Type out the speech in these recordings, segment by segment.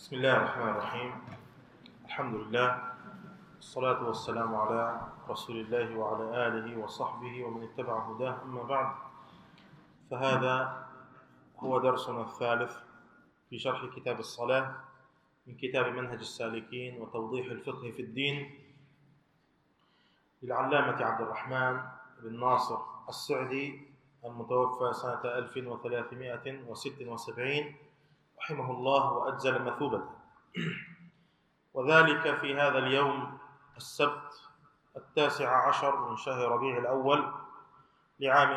بسم الله الرحمن الرحيم. الحمد لله، الصلاة والسلام على رسول الله وعلى آله وصحبه ومن اتبع هداه، أما بعد، فهذا هو درسنا الثالث في شرح كتاب الصلاة من كتاب منهج السالكين وتوضيح الفقه في الدين للعلامة عبد الرحمن بن ناصر السعدي المتوفى سنة 1376 رحمه الله وأجزل مثوبته، وذلك في هذا اليوم السبت 19 من شهر ربيع الأول لعام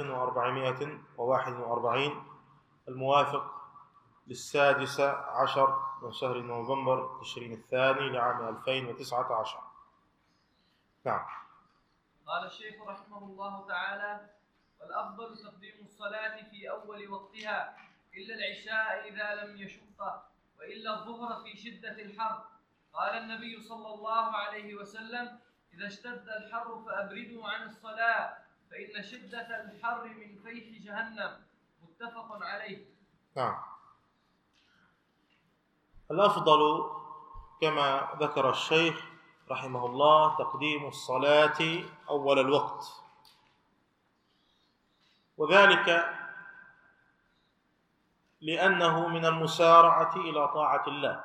1441 الموافق ل16 من شهر نوفمبر تشرين الثاني لعام 2019. نعم. قال الشيخ رحمه الله تعالى: والأفضل تقديم الصلاة في أول وقتها إلا العشاء إذا لم يشق، وإلا الظهر في شدة الحر. قال النبي صلى الله عليه وسلم: إذا اشتد الحر فأبردوا عن الصلاة فإن شدة الحر من فيح جهنم. متفق عليه. نعم. الأفضل كما ذكر الشيخ رحمه الله تقديم الصلاة أول الوقت، وذلك لأنه من المسارعة إلى طاعة الله.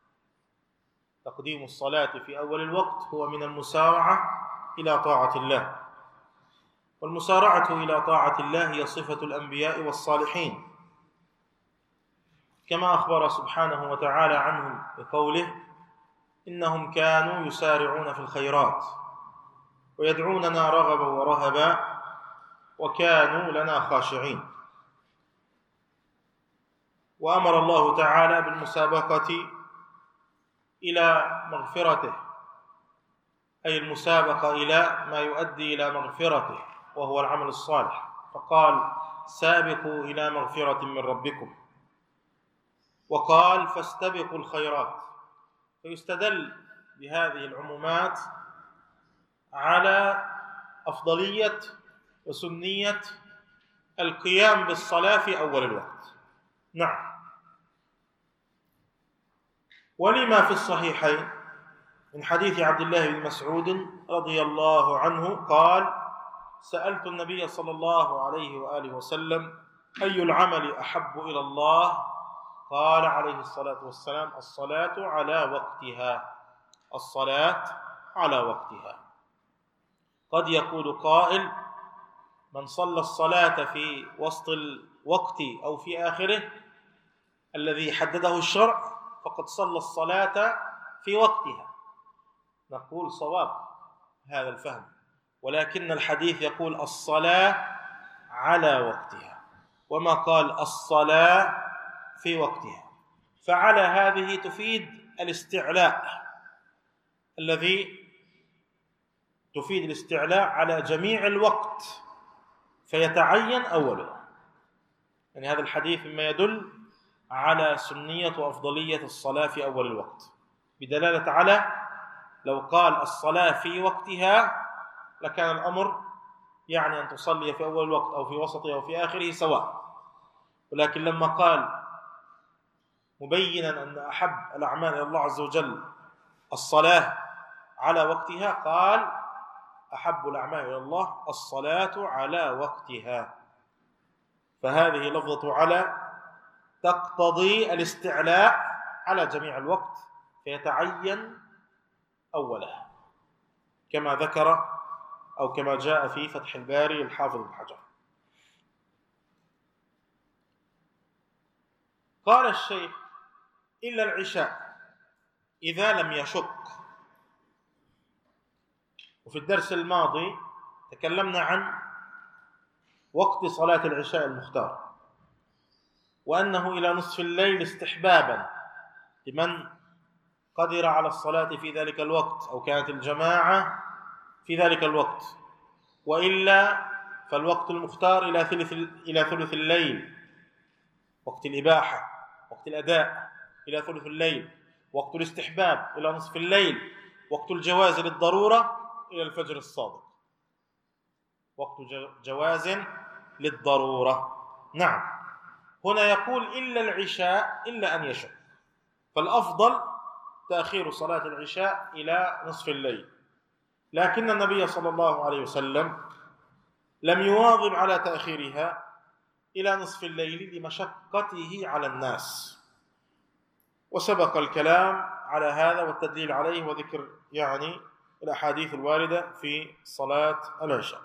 تقديم الصلاة في أول الوقت هو من المسارعة إلى طاعة الله، والمسارعة إلى طاعة الله هي صفة الأنبياء والصالحين، كما أخبر سبحانه وتعالى عنهم بقوله: إنهم كانوا يسارعون في الخيرات ويدعوننا رغبا ورهبا وكانوا لنا خاشعين. وأمر الله تعالى بالمسابقة إلى مغفرته، أي المسابقة إلى ما يؤدي إلى مغفرته وهو العمل الصالح، فقال: سابقوا إلى مغفرة من ربكم، وقال: فاستبقوا الخيرات. فيستدل بهذه العمومات على أفضلية وسنية القيام بالصلاة في أول الوقت. نعم. ولما في الصحيحين من حديث عبد الله بن مسعود رضي الله عنه قال: سألت النبي صلى الله عليه وآله وسلم: أي العمل أحب إلى الله؟ قال عليه الصلاة والسلام: الصلاة على وقتها. الصلاة على وقتها. قد يقول قائل: من صلى الصلاة في وسط الوقت أو في آخره الذي حدده الشرع فقد صلى الصلاة في وقتها. نقول: صواب هذا الفهم، ولكن الحديث يقول الصلاة على وقتها، وما قال الصلاة في وقتها. فعلى هذه تفيد الاستعلاء، الذي تفيد الاستعلاء على جميع الوقت فيتعين أوله. يعني هذا الحديث مما يدل على سنية وأفضلية الصلاة في أول الوقت، بدلالة على لو قال الصلاة في وقتها لكان الأمر يعني أن تصلي في أول الوقت أو في وسطه أو في آخره سواء، ولكن لما قال مبينا أن أحب الأعمال إلى الله عز وجل الصلاة على وقتها، قال: أحب الأعمال إلى الله الصلاة على وقتها. فهذه لفظة على تقتضي الاستعلاء على جميع الوقت فيتعين أولها، كما ذكر أو كما جاء في فتح الباري الحافظ بن حجر. قال الشيخ: إلا العشاء إذا لم يشق. وفي الدرس الماضي تكلمنا عن وقت صلاة العشاء المختار، وأنه إلى نصف الليل استحبابا لمن قدر على الصلاة في ذلك الوقت أو كانت الجماعة في ذلك الوقت، وإلا فالوقت المختار إلى ثلث الليل، وقت الإباحة، وقت الأداء إلى ثلث الليل، وقت الاستحباب إلى نصف الليل، وقت الجواز للضرورة إلى الفجر الصادق. وقت جواز للضرورة. نعم. هنا يقول إلا العشاء إلا أن يشق. فالأفضل تأخير صلاة العشاء إلى نصف الليل، لكن النبي صلى الله عليه وسلم لم يواظب على تأخيرها إلى نصف الليل لمشقته على الناس، وسبق الكلام على هذا والتدليل عليه وذكر الأحاديث الواردة في صلاة العشاء.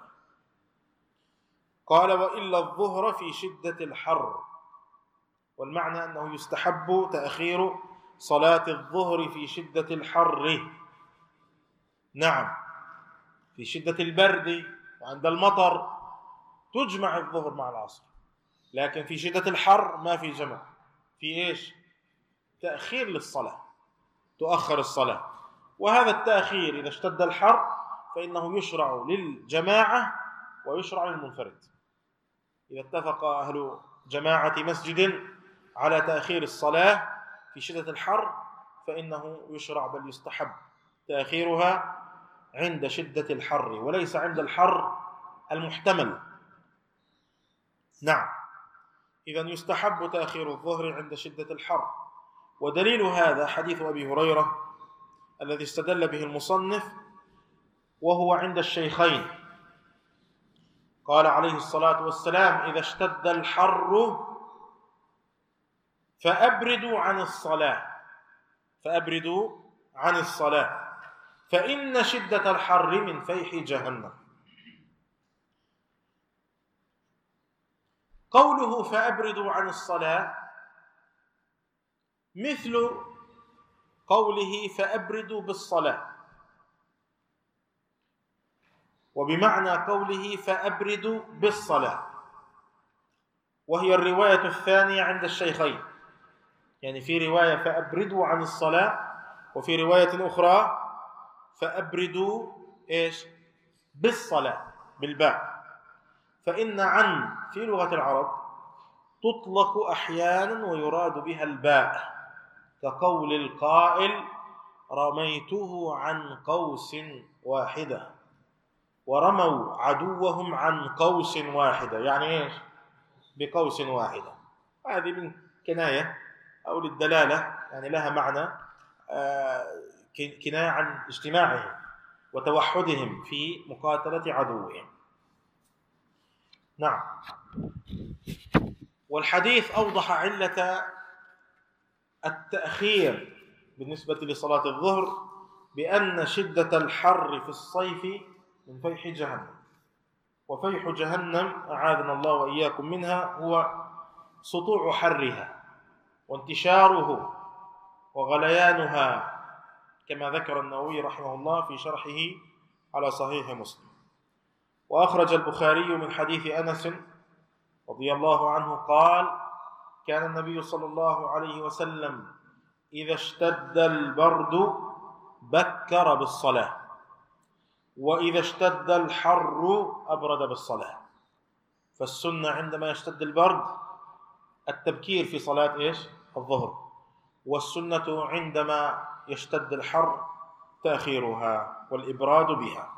قال: وإلا الظهر في شدة الحر، والمعنى أنه يستحب تأخير صلاة الظهر في شدة الحر. نعم، في شدة البرد وعند المطر تجمع الظهر مع العصر، لكن في شدة الحر ما في جمع، في إيش؟ تأخير للصلاة، تؤخر الصلاة. وهذا التأخير إذا اشتد الحر فإنه يشرع للجماعة ويشرع للمنفرد. إذا اتفق أهل جماعة مسجد على تأخير الصلاة في شدة الحر فإنه يشرع بل يستحب تأخيرها عند شدة الحر وليس عند الحر المحتمل. نعم، إذن يستحب تأخير الظهر عند شدة الحر. ودليل هذا حديث أبي هريرة الذي استدل به المصنف، وهو عند الشيخين. قال عليه الصلاة والسلام: إذا اشتد الحر فأبردوا عن الصلاة فإن شدة الحر من فيح جهنم. قوله فأبردوا عن الصلاة مثل قوله فأبردوا بالصلاة، وبمعنى قوله فأبردوا بالصلاة، وهي الرواية الثانية عند الشيخين. يعني في رواية فأبردوا عن الصلاة، وفي رواية أخرى فأبردوا إيش؟ بالصلاة بالباء. فإن عن في لغة العرب تطلق أحيانا ويراد بها الباء، كقول القائل: رميته عن قوس واحدة، ورموا عدوهم عن قوس واحدة، يعني إيش؟ بقوس واحدة. هذه من كناية أو للدلالة، يعني لها معنى كناية عن اجتماعهم وتوحدهم في مقاتلة عدوهم. نعم. والحديث أوضح علة التأخير بالنسبة لصلاة الظهر بأن شدة الحر في الصيف من فيح جهنم، وفيح جهنم أعاذنا الله وإياكم منها هو سطوع حرها وانتشاره وغليانها، كما ذكر النووي رحمه الله في شرحه على صحيح مسلم. وأخرج البخاري من حديث أنس رضي الله عنه قال: كان النبي صلى الله عليه وسلم إذا اشتد البرد بكر بالصلاة، وإذا اشتد الحر أبرد بالصلاة. فالسنة عندما يشتد البرد التبكير في صلاة إيش؟ الظهر، والسنة عندما يشتد الحر تأخيرها والإبراد بها.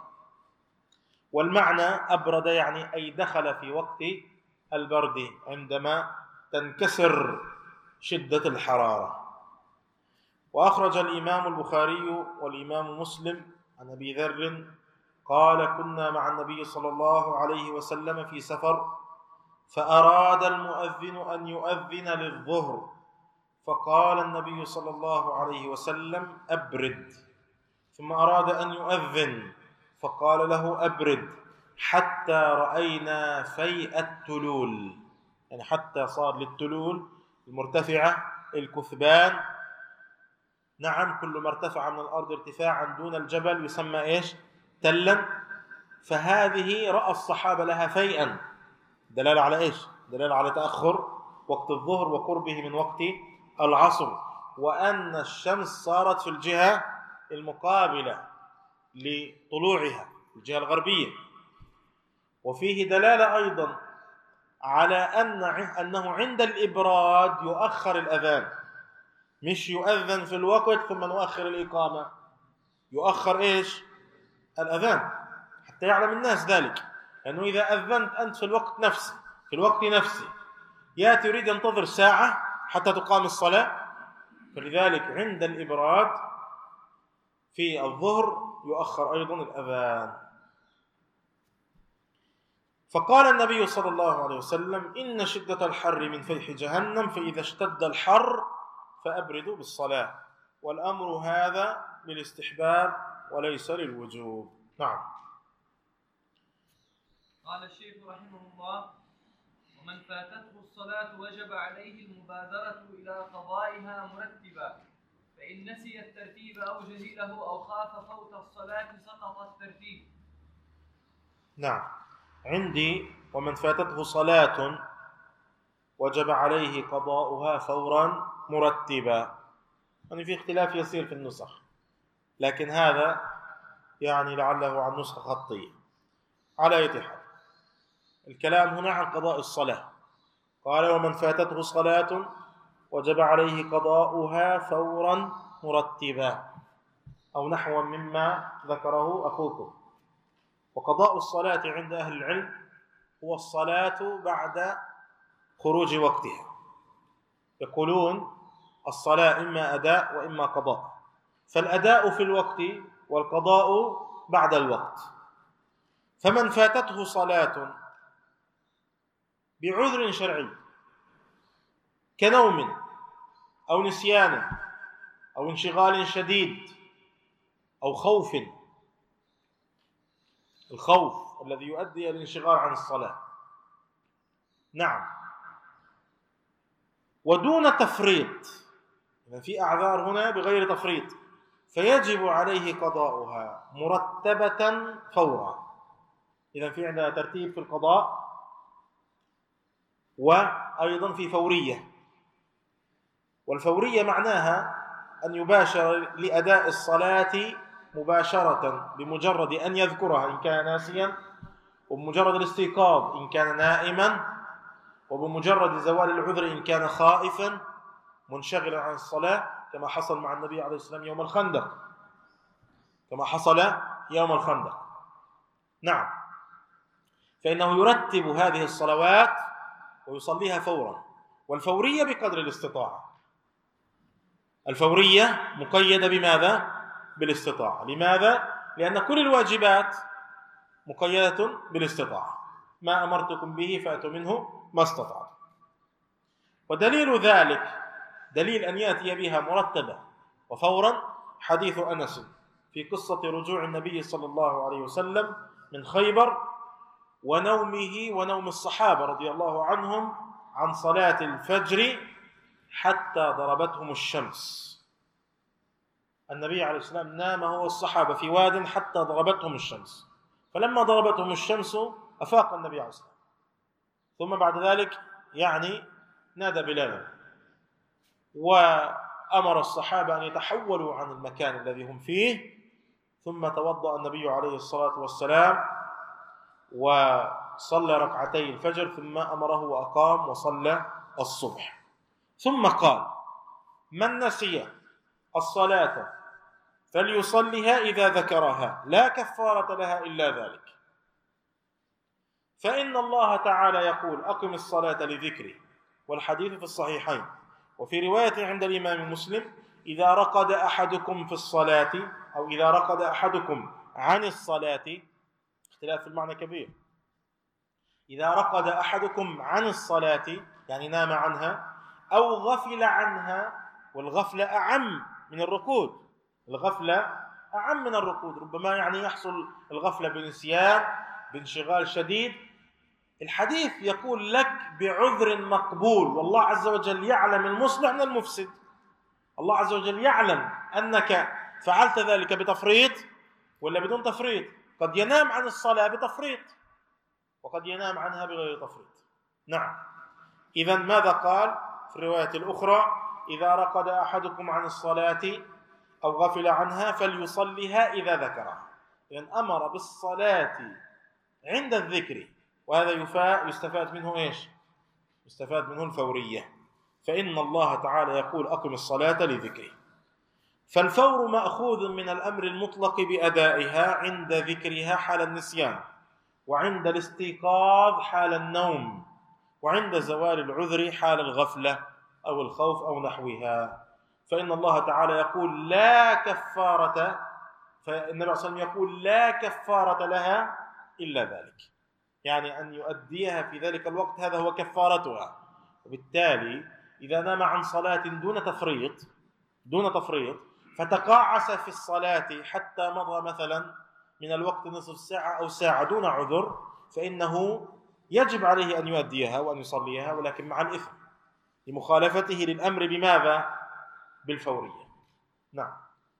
والمعنى أبرد يعني أي دخل في وقت البرد عندما تنكسر شدة الحرارة. وأخرج الإمام البخاري والإمام مسلم عن أبي ذر قال: كنا مع النبي صلى الله عليه وسلم في سفر، فأراد المؤذن أن يؤذن للظهر، فقال النبي صلى الله عليه وسلم: أبرد. ثم أراد أن يؤذن فقال له: أبرد، حتى رأينا فيء التلول، يعني حتى صار للتلول المرتفعة الكثبان. نعم، كل ما ارتفع من الأرض ارتفاعا دون الجبل يسمى إيش؟ تلا. فهذه رأى الصحابة لها فيئا، دلالة على إيش؟ دلالة على تأخر وقت الظهر وقربه من وقت العصر، وأن الشمس صارت في الجهة المقابلة لطلوعها، الجهة الغربية. وفيه دلالة أيضا على أنه عند الإبراد يؤخر الأذان، مش يؤذن في الوقت ثم نؤخر الإقامة، يؤخر إيش؟ الأذان، حتى يعلم الناس ذلك. لأنه إذا أذنت أنت في الوقت نفسه يأتي يريد ينتظر ساعة حتى تقام الصلاة، فلذلك عند الإبراد في الظهر يؤخر أيضا الأذان. فقال النبي صلى الله عليه وسلم: إن شدة الحر من فيح جهنم، فإذا اشتد الحر فأبردوا بالصلاة. والأمر هذا للاستحباب وليس للوجوب. نعم. قال الشيخ رحمه الله: ومن فاتته الصلاة وجب عليه المبادرة إلى قضائها مرتبا، فإن نسي الترتيب أو جهله أو خاف فوت الصلاة سقط الترتيب. نعم. عندي: ومن فاتته صلاة وجب عليه قضاؤها فورا مرتبا. يعني في اختلاف يسير في النسخ، لكن هذا يعني لعله عن نسخة خطية. على أي حال، الكلام هنا عن قضاء الصلاة. قال: ومن فاتته صلاة وجب عليه قضاؤها فورا مرتبا، أو نحو مما ذكره أخوكم. وقضاء الصلاة عند أهل العلم هو الصلاة بعد خروج وقتها. يقولون الصلاة إما أداء وإما قضاء، فالأداء في الوقت والقضاء بعد الوقت. فمن فاتته صلاة بعذر شرعي كنوم أو نسيان أو انشغال شديد أو خوف، الخوف الذي يؤدي إلى الانشغال عن الصلاة، نعم، ودون تفريط، إذا في أعذار هنا بغير تفريط، فيجب عليه قضاؤها مرتبة فورا. إذا في عندنا ترتيب في القضاء وأيضا في فورية. والفورية معناها أن يباشر لأداء الصلاة مباشرة بمجرد أن يذكرها إن كان ناسيا، وبمجرد الاستيقاظ إن كان نائما، وبمجرد زوال العذر إن كان خائفا منشغلا عن الصلاة، كما حصل مع النبي عليه السلام يوم الخندق، نعم. فإنه يرتب هذه الصلوات ويصليها فورا. والفورية بقدر الاستطاعة، الفورية مقيدة بماذا؟ بالاستطاعة. لماذا؟ لأن كل الواجبات مقيدة بالاستطاعة. ما أمرتكم به فأتوا منه ما استطعتم. ودليل ذلك، دليل أن يأتي بها مرتبة وفورا، حديث أنس في قصة رجوع النبي صلى الله عليه وسلم من خيبر، ونومه ونوم الصحابة رضي الله عنهم عن صلاة الفجر حتى ضربتهم الشمس. النبي عليه السلام نام هو والصحابة في واد حتى ضربتهم الشمس، فلما ضربتهم الشمس أفاق النبي عليه السلام، ثم بعد ذلك نادى بلالا، وأمر الصحابة أن يتحولوا عن المكان الذي هم فيه، ثم توضأ النبي عليه الصلاة والسلام وصلى ركعتي الفجر، ثم أمره وأقام وصلى الصبح. ثم قال: من نسي الصلاة فليصلها إذا ذكرها، لا كفارة لها إلا ذلك، فإن الله تعالى يقول: أقم الصلاة لذكري. والحديث في الصحيحين. وفي رواية عند الإمام مسلم: إذا رقد أحدكم في الصلاة، أو إذا رقد أحدكم عن الصلاة، اختلاف في المعنى كبير. إذا رقد أحدكم عن الصلاة يعني نام عنها، أو غفل عنها، والغفلة أعم من الركود، الغفلة أعم من الركود، ربما يحصل الغفلة بنسيان، بانشغال شديد. الحديث يقول لك بعذر مقبول، والله عز وجل يعلم المصلح من المفسد. الله عز وجل يعلم أنك فعلت ذلك بتفريط ولا بدون تفريط. قد ينام عن الصلاة بتفريط، وقد ينام عنها بغير تفريط، نعم. إذن ماذا قال في الرواية الأخرى؟ إذا رقد أحدكم عن الصلاة أو غفل عنها فليصلها إذا ذكرها. إذن أمر بالصلاة عند الذكر، وهذا يستفاد منه إيش؟ يستفاد منه الفورية. فإن الله تعالى يقول: أقم الصلاة لذكري. فالفور مأخوذ من الأمر المطلق بأدائها عند ذكرها حال النسيان، وعند الاستيقاظ حال النوم، وعند زوال العذر حال الغفلة أو الخوف أو نحوها. فإن الله تعالى يقول لا كفارة، فالنبي عليه الصلاة والسلام يقول لا كفارة لها إلا ذلك، يعني أن يؤديها في ذلك الوقت هذا هو كفارتها. وبالتالي إذا نام عن صلاة دون تفريط فتقاعس في الصلاة حتى مضى مثلا من الوقت نصف ساعة أو ساعة دون عذر، فإنه يجب عليه أن يؤديها وأن يصليها، ولكن مع الإثم لمخالفته للأمر بماذا؟ بالفورية. نعم.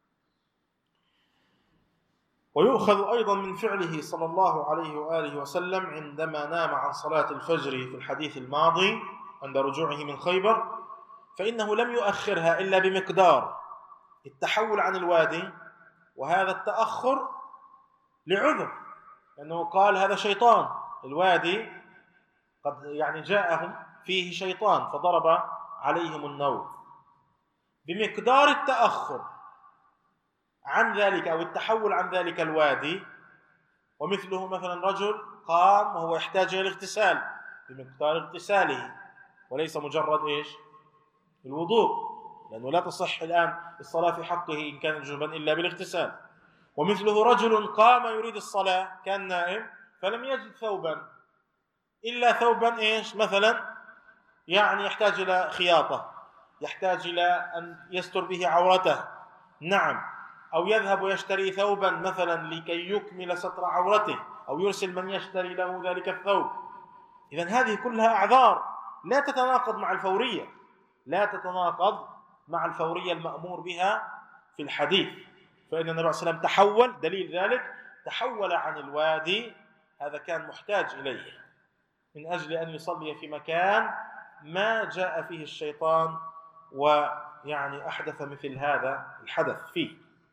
ويؤخذ أيضا من فعله صلى الله عليه وآله وسلم عندما نام عن صلاة الفجر في الحديث الماضي عند رجوعه من خيبر، فإنه لم يؤخرها إلا بمقدار التحول عن الوادي، وهذا التأخر لعذر، لأنه قال هذا شيطان، الوادي قد يعني جاءهم فيه شيطان فضرب عليهم النوم. بمقدار التأخر عن ذلك أو التحول عن ذلك الوادي، ومثله مثلا رجل قام وهو يحتاج إلى الاغتسال بمقدار اغتساله، وليس مجرد إيش؟ الوضوء، لأنه لا تصح الآن الصلاة في حقه إن كان جنبا إلا بالاغتسال. ومثله رجل قام يريد الصلاة كان نائم فلم يجد ثوبا إلا ثوبا إيش مثلا، يعني يحتاج إلى خياطة، يحتاج إلى أن يستر به عورته، نعم، أو يذهب يشتري ثوبا مثلا لكي يكمل ستر عورته، أو يرسل من يشتري له ذلك الثوب. إذن هذه كلها أعذار لا تتناقض مع الفورية، لا تتناقض مع الفورية المأمور بها في الحديث. فإن النبي صلى الله عليه وسلم تحول، دليل ذلك تحول عن الوادي، هذا كان محتاج إليه من أجل أن يصلي في مكان ما جاء فيه الشيطان ويعني أحدث مثل هذا الحدث فيه.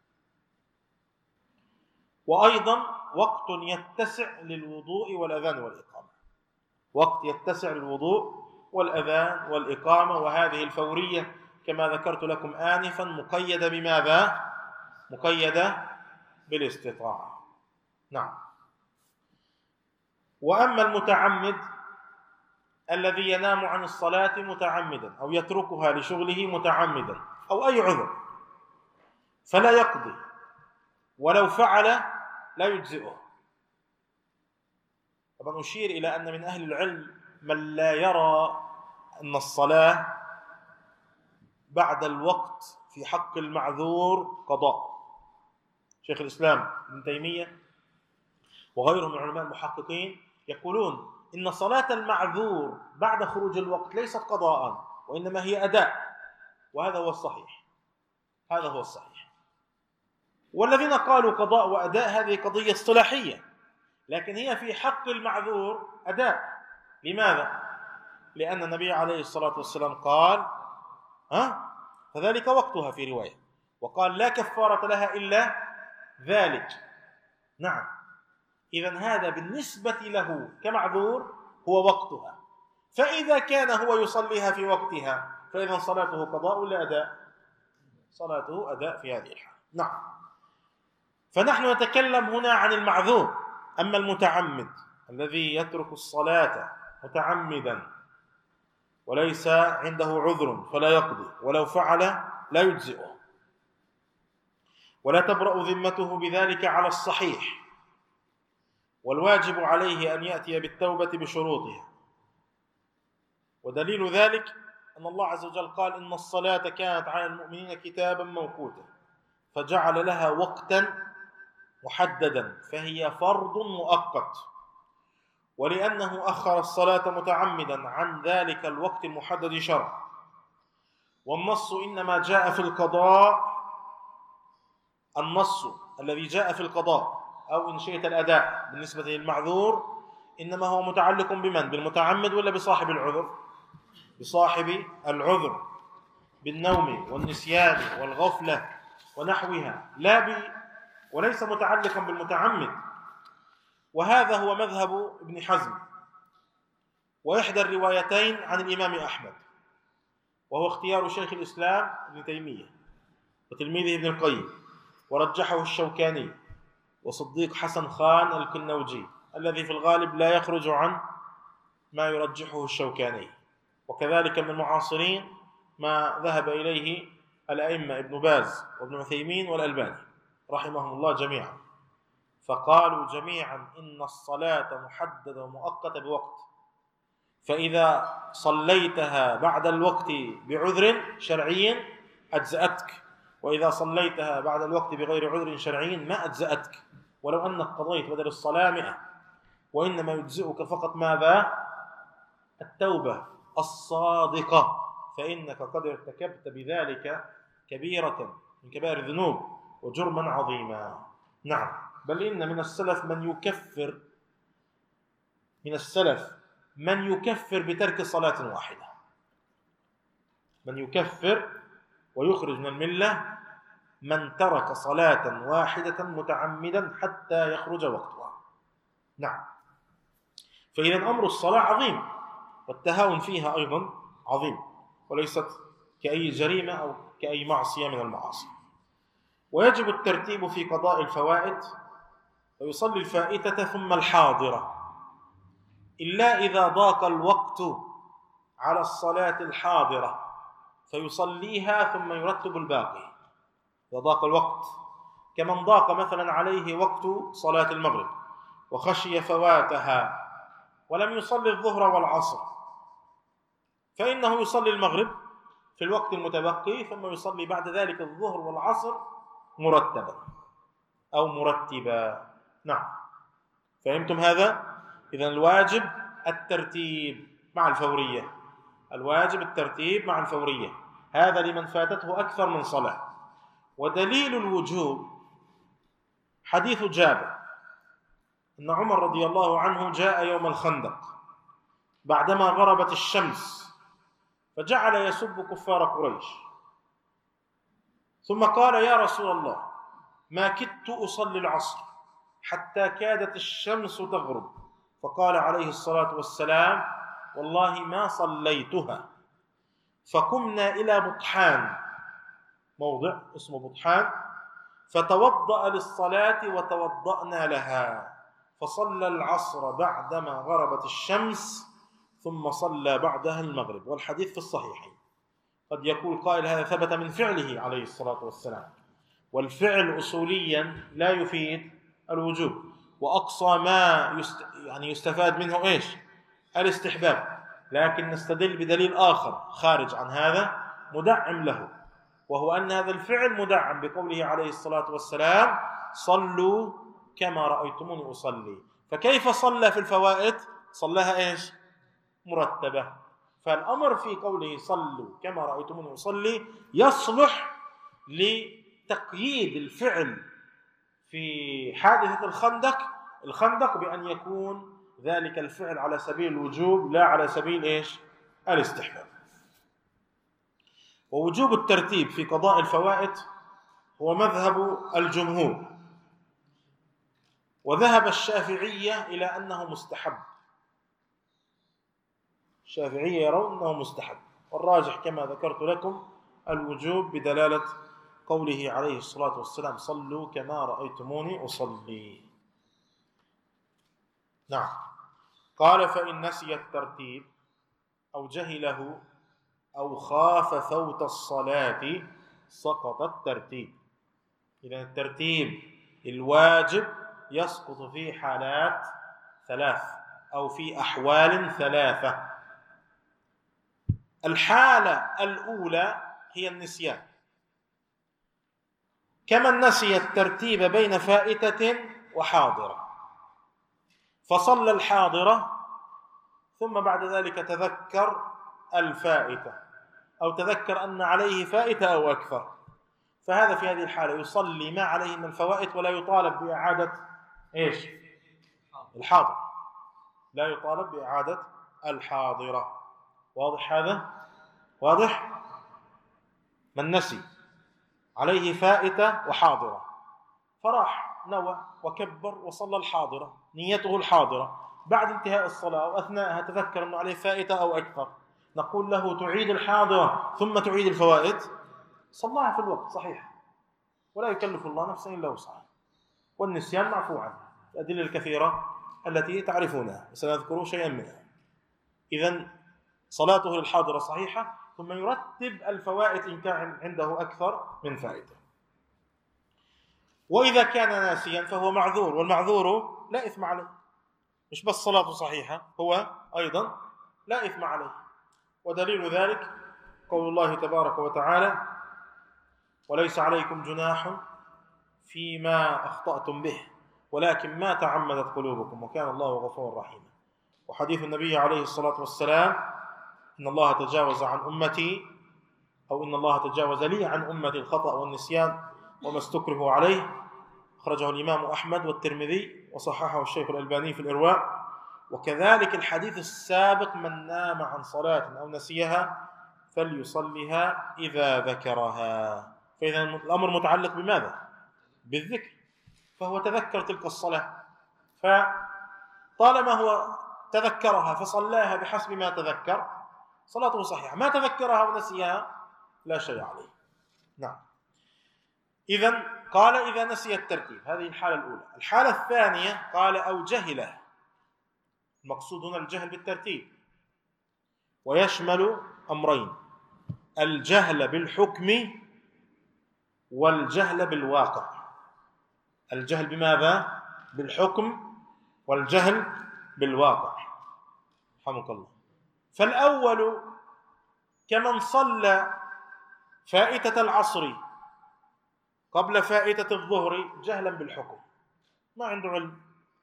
وأيضا وقت يتسع للوضوء والأذان والإقامة، وقت يتسع للوضوء والأذان والإقامة، وهذه الفورية كما ذكرت لكم آنفا مقيدة بماذا؟ مقيدة بالاستطاعة. نعم. وأما المتعمد الذي ينام عن الصلاة متعمدا أو يتركها لشغله متعمدا أو أي عذر فلا يقضي، ولو فعل لا يجزئه. طبعا أشير إلى أن من أهل العلم من لا يرى أن الصلاة بعد الوقت في حق المعذور قضاء. شيخ الإسلام ابن تيمية وغيرهم من علماء المحققين يقولون إن صلاة المعذور بعد خروج الوقت ليست قضاء، وإنما هي أداء، وهذا هو الصحيح، هذا هو الصحيح. والذين قالوا قضاء وأداء هذه قضية اصطلاحية، لكن هي في حق المعذور أداء. لماذا؟ لأن النبي عليه الصلاة والسلام قال فذلك وقتها في رواية، وقال لا كفارة لها إلا ذلك. نعم. إذن هذا بالنسبة له كمعذور هو وقتها، فإذا كان هو يصليها في وقتها فإذن صلاته قضاء ولا أداء؟ صلاته أداء في هذه الحالة. نعم. فنحن نتكلم هنا عن المعذور. أما المتعمد الذي يترك الصلاة متعمدا وليس عنده عذر فلا يقضي، ولو فعل لا يجزئه، ولا تبرأ ذمته بذلك على الصحيح، والواجب عليه أن يأتي بالتوبة بشروطها. ودليل ذلك أن الله عز وجل قال إن الصلاة كانت على المؤمنين كتابا موقوتا، فجعل لها وقتا محددا فهي فرض مؤقت. ولأنه أخر الصلاة متعمدا عن ذلك الوقت المحدد شرعا، والنص إنما جاء في القضاء، النص الذي جاء في القضاء أو إن شئت الأداء بالنسبة للمعذور إنما هو متعلق بمن؟ بالمتعمد ولا بصاحب العذر؟ بصاحب العذر، بالنوم والنسيان والغفلة ونحوها، وليس متعلقا بالمتعمد. وهذا هو مذهب ابن حزم وإحدى الروايتين عن الإمام أحمد، وهو اختيار شيخ الإسلام ابن تيمية وتلميذه ابن القيم، ورجحه الشوكاني وصديق حسن خان الكنوجي الذي في الغالب لا يخرج عن ما يرجحه الشوكاني. وكذلك من المعاصرين ما ذهب إليه الأئمة ابن باز وابن عثيمين والألباني رحمهم الله جميعا، فقالوا جميعا إن الصلاة محددة ومؤقتة بوقت، فإذا صليتها بعد الوقت بعذر شرعي أجزأتك، وإذا صليتها بعد الوقت بغير عذر شرعي ما أجزأتك، ولو أنك قضيت بدل الصلاة 100، وإنما يجزئك فقط ماذا؟ التوبة الصادقة، فإنك قد ارتكبت بذلك كبيرة من كبائر الذنوب وجرما عظيما. نعم، بل إن من السلف من يكفر بترك صلاة واحدة، من يكفر ويخرج من الملة من ترك صلاة واحدة متعمدا حتى يخرج وقتها. نعم، فإذا أمر الصلاة عظيم، والتهاون فيها أيضا عظيم، وليست كأي جريمة أو كأي معصية من المعاصي. ويجب الترتيب في قضاء الفوائد، ويصلي الفائتة ثم الحاضرة، إلا إذا ضاق الوقت على الصلاة الحاضرة فيصليها ثم يرتب الباقي. إذا ضاق الوقت، كمن ضاق مثلا عليه وقت صلاة المغرب وخشي فواتها ولم يصلي الظهر والعصر، فإنه يصلي المغرب في الوقت المتبقي، ثم يصلي بعد ذلك الظهر والعصر مرتبا أو مرتبا. نعم، فهمتم هذا؟ إذن الواجب الترتيب مع الفورية، الواجب الترتيب مع الفورية، هذا لمن فاتته أكثر من صلاة. ودليل الوجوب حديث جابر أن عمر رضي الله عنه جاء يوم الخندق بعدما غربت الشمس، فجعل يسب كفار قريش، ثم قال: يا رسول الله، ما كدت أصلي العصر حتى كادت الشمس تغرب، فقال عليه الصلاة والسلام: والله ما صليتها. فقمنا إلى بطحان، موضع اسمه بطحان، فتوضأ للصلاة وتوضأنا لها، فصلى العصر بعدما غربت الشمس، ثم صلى بعدها المغرب. والحديث في الصحيحين. قد يقول قائل: هذا ثبت من فعله عليه الصلاة والسلام، والفعل أصوليا لا يفيد الوجوب، وأقصى ما يستفاد منه إيش؟ الاستحباب، لكن نستدل بدليل آخر خارج عن هذا مدعم له، وهو أن هذا الفعل مدعم بقوله عليه الصلاة والسلام: صلوا كما رأيتموني أصلي. فكيف صلى في الفوائد؟ صلاها إيش؟ مرتبة. فالأمر في قوله صلوا كما رأيتموني أصلي يصلح لتقييد الفعل في حادثة الخندق بأن يكون ذلك الفعل على سبيل الوجوب لا على سبيل إيش؟ الاستحباب. ووجوب الترتيب في قضاء الفوائد هو مذهب الجمهور، وذهب الشافعية إلى أنه مستحب. الشافعية يرون أنه مستحب، والراجح كما ذكرت لكم الوجوب بدلالة قوله عليه الصلاة والسلام: صلوا كما رأيتموني أصلي. نعم. قال: فإن نسي الترتيب أو جهله أو خاف فوت الصلاة سقط الترتيب. إذن الترتيب الواجب يسقط في حالات 3 أو في أحوال 3. الحالة الأولى هي النسيان، كمن نسي الترتيب بين فائتة وحاضرة، فصلى الحاضرة ثم بعد ذلك تذكر الفائتة، أو تذكر أن عليه فائتة أو أكثر، فهذا في هذه الحالة يصلي ما عليه من الفوائت ولا يطالب بإعادة إيش؟ الحاضر، لا يطالب بإعادة الحاضرة. واضح هذا؟ واضح؟ من نسي عليه فائتة وحاضرة، فراح نوى وكبر وصلى الحاضرة، نيته الحاضرة، بعد انتهاء الصلاة أو أثناءها تذكر أنه عليه فائتة أو أكثر، نقول له تعيد الحاضرة ثم تعيد الفوائد؟ صلاها في الوقت صحيح، ولا يكلف الله نفسا إلا وسعها، والنسيان معفو عنه. الأدلة الكثيرة التي تعرفونها، سنذكر شيئا منها. إذن صلاته للحاضرة صحيحة، ثم يرتب الفوائد إن كان عنده أكثر من فائدة. وإذا كان ناسيا فهو معذور، والمعذور لا إثم عليه، مش بس صلاته صحيحة، هو أيضا لا إثم عليه. ودليل ذلك قول الله تبارك وتعالى: وليس عليكم جناح فيما أخطأتم به ولكن ما تعمدت قلوبكم وكان الله غفورا رحيما. وحديث النبي عليه الصلاة والسلام: إن الله تجاوز عن أمتي، أو إن الله تجاوز لي عن أمتي الخطأ والنسيان وما استكرهوا عليه، أخرجه الإمام أحمد والترمذي وصححه الشيخ الألباني في الإرواء. وكذلك الحديث السابق: من نام عن صلاة أو نسيها فليصلها إذا ذكرها. فإذا الأمر متعلق بماذا؟ بالذكر، فهو تذكر تلك الصلاة، فطالما هو تذكرها فصلاها بحسب ما تذكر صلاته صحيحة. ما تذكرها ونسيها لا شيء عليه. نعم. إذن قال: إذا نسي الترتيب، هذه الحالة الأولى. الحالة الثانية قال: أو جهله. المقصود هنا الجهل بالترتيب، ويشمل أمرين: الجهل بالحكم والجهل بالواقع. الجهل بماذا؟ بالحكم، والجهل بالواقع. رحمك الله. فالأول كمن صلى فائتة العصر قبل فائتة الظهر جهلا بالحكم، ما عنده علم،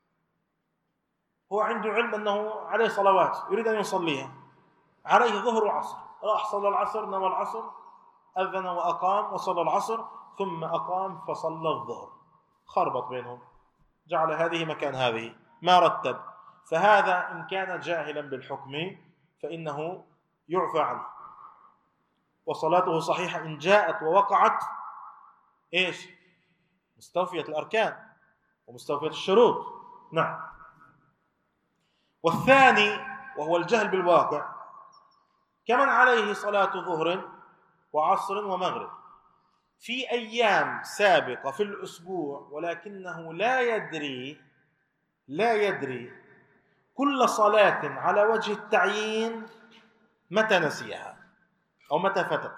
هو عنده علم أنه عليه صلوات يريد أن يصليها، عليه ظهر وعصر، راح صلى العصر، نوى العصر، أذن وأقام وصلى العصر، ثم أقام فصلى الظهر، خربط بينهم، جعل هذه مكان هذه، ما رتب. فهذا إن كان جاهلا بالحكم فإنه يعفى عنه، وصلاته صحيحة إن جاءت ووقعت إيش؟ مستوفية الأركان ومستوفية الشروط. نعم. والثاني وهو الجهل بالواقع كمن عليه صلاة ظهر وعصر ومغرب في أيام سابقة في الأسبوع، ولكنه لا يدري كل صلاة على وجه التعيين متى نسيها أو متى فتت.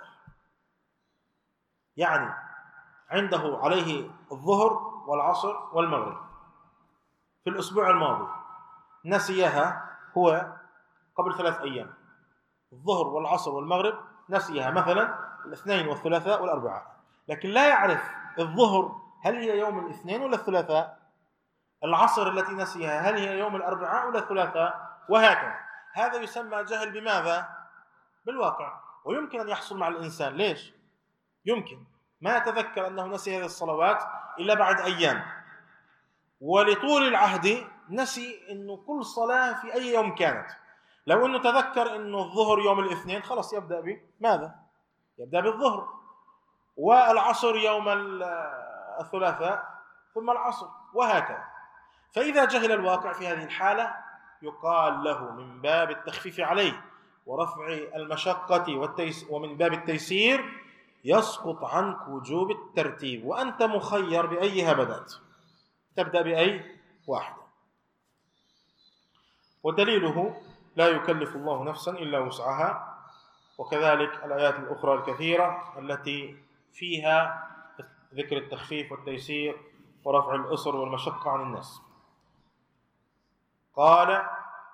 يعني عنده عليه الظهر والعصر والمغرب في الأسبوع الماضي، نسيها هو قبل 3 أيام، الظهر والعصر والمغرب نسيها مثلا الاثنين والثلاثاء والأربعاء، لكن لا يعرف الظهر هل هي يوم الاثنين ولا الثلاثاء، العصر التي نسيها هل هي يوم الأربعاء ولا الثلاثاء، وهكذا. هذا يسمى جهل بماذا؟ بالواقع. ويمكن أن يحصل مع الإنسان. ليش؟ يمكن ما يتذكر أنه نسي هذه الصلوات إلا بعد أيام، ولطول العهد نسي أنه كل صلاة في أي يوم كانت. لو أنه تذكر أنه الظهر يوم الاثنين خلاص يبدأ بماذا؟ يبدأ بالظهر، والعصر يوم الثلاثاء ثم العصر، وهكذا. فإذا جهل الواقع في هذه الحالة يقال له من باب التخفيف عليه ورفع المشقة ومن باب التيسير يسقط عنك وجوب الترتيب، وأنت مخير بأيها بدأت، تبدأ بأي واحدة. ودليله: لا يكلف الله نفسا إلا وسعها. وكذلك الآيات الأخرى الكثيرة التي فيها ذكر التخفيف والتيسير ورفع الأسر والمشقة عن الناس. قال: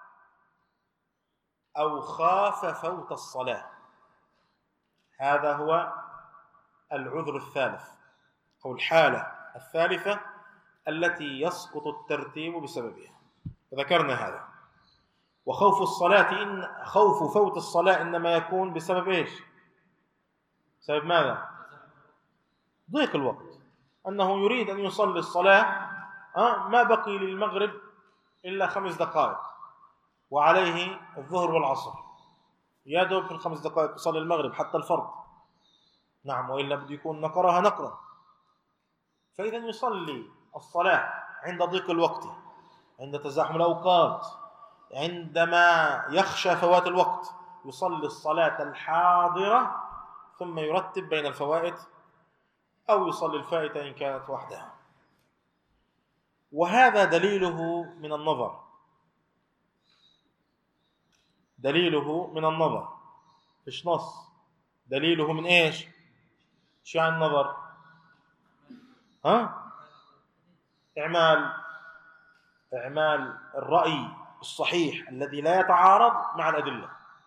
أو خاف فوت الصلاة. هذا هو العذر الثالث أو الحالة الثالثة التي يسقط الترتيب بسببها، ذكرنا هذا. وخوف الصلاة خوف فوت الصلاة إنما يكون بسبب إيش؟ بسبب ماذا؟ ضيق الوقت، أنه يريد أن يصلي الصلاة ما بقي للمغرب إلا 5 دقائق وعليه الظهر والعصر، يدب في 5 دقائق يصلي المغرب حتى الفرض. نعم، وإلا بده يكون نقرها نقرا. فإذا يصلي الصلاة عند ضيق الوقت، عند تزاحم الأوقات، عندما يخشى فوات الوقت، يصلي الصلاة الحاضرة ثم يرتب بين الفوائت، أو يصلي الفائتة إن كانت وحدها. وهذا دليله من النظر، دليله من النظر، فيش نص دليله من إيش؟ شو عن النظر؟ إعمال الرأي الصحيح الذي لا يتعارض مع الأدلة،